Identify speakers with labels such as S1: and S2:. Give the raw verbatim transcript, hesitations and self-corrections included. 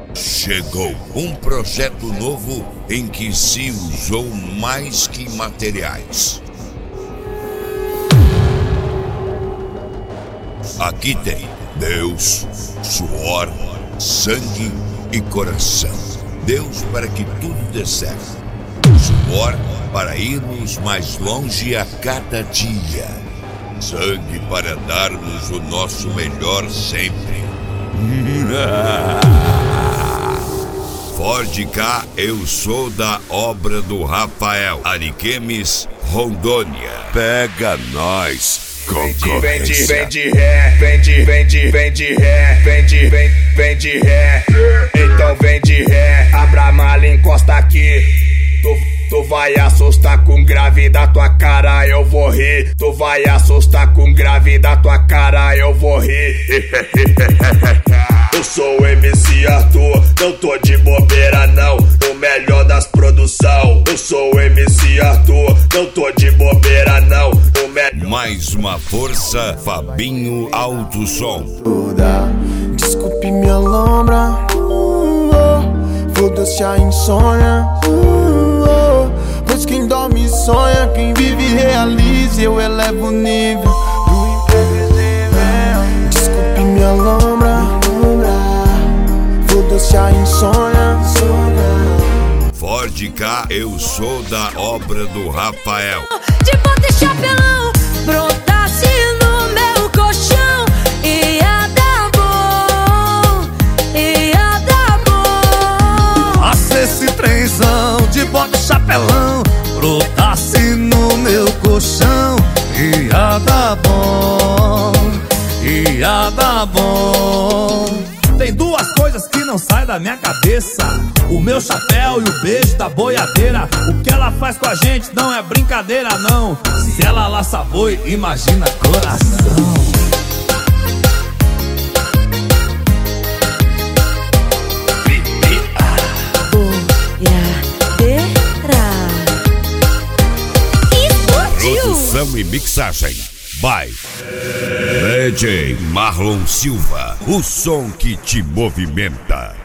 S1: Chegou um projeto novo em que se usou mais que materiais. Aqui tem Deus, suor, sangue e coração. Deus para que tudo dê certo. Suor para irmos mais longe a cada dia. Sangue para darmos o nosso melhor sempre. Ford K, eu sou da obra do Rafael. Ariquemes, Rondônia. Pega nós, concorrência.
S2: Vem de ré, vem de, vem de, vem de ré, vem de, vem, vem de ré. Então vem de ré, abra a mala e encosta aqui. Tu, tu vai assustar com grave da tua cara, eu vou rir. Tu vai assustar com grave da tua cara, eu vou rir. Eu sou o M C Arthur, não tô de bobeira não, o melhor das produção. Eu sou o M C Arthur, não tô de bobeira não, o melhor.
S1: Mais uma força, Fabinho Alto Som.
S3: Desculpe minha lombra, uh, oh. Foda-se a insônia, uh, oh. Pois quem dorme sonha, quem vive realiza. Eu elevo o nível do imprevisível. Desculpe minha lombra, foda-se a insônia.
S1: Ford K, eu sou da obra do Rafael.
S4: De bota e chapelão, brotasse no meu colchão, ia dar bom, ia dar bom.
S5: Passa esse trenzão, de bota e chapelão, brotasse no meu colchão, ia dar bom, ia dar bom. Tem duas coisas que não saem da minha cabeça: o meu chapéu e o beijo da boiadeira. O que ela faz com a gente não é brincadeira não. Se ela laça boi, imagina coração.
S4: Explodiu!
S1: Produção e mixagem by D J Marlon Silva, o som que te movimenta.